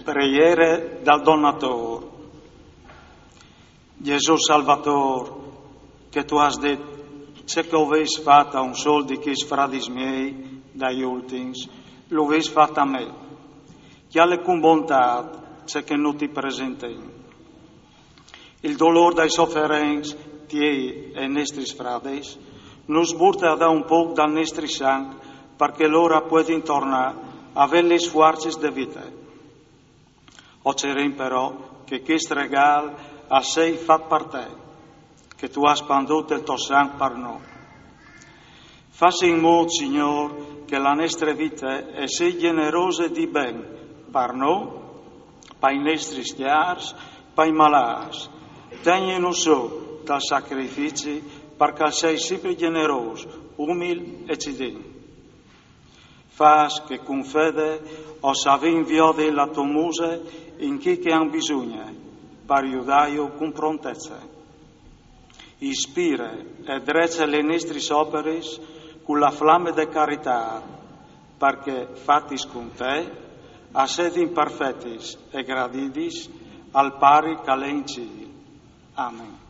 Preghiere dal Donatore. Gesù Salvatore, che tu has detto, se che aveis fatto un sol di chi fradis miei dagli ultimi, lo aveis fatto a me, che alle con bontà, se che non ti presentei. Il dolore dai sofferenze, tiei e nostri frades, nos burta da un po' dal nostro sangue, perché loro può tornare a avere le sforzi di vita. Ocerem però che questo regalo a sei fatto per te, che tu hai spanduto il tuo sangue per noi. Fassi in modo, Signore, che la nostra vita sia generosa di bene per noi, per i nostri schiavi, per i malati. Tieni su dal sacrificio perché sei sempre generoso, umile e cidino. Fas che con fede osa inviare la tua musa in chi che ha bisogno, per aiutarlo con prontezza. Ispira e dreccia le nostre opere con la fiamma di carità, perché fatti con te, a sedi imperfetti e graditi, al pari che lei in cielo. Amen.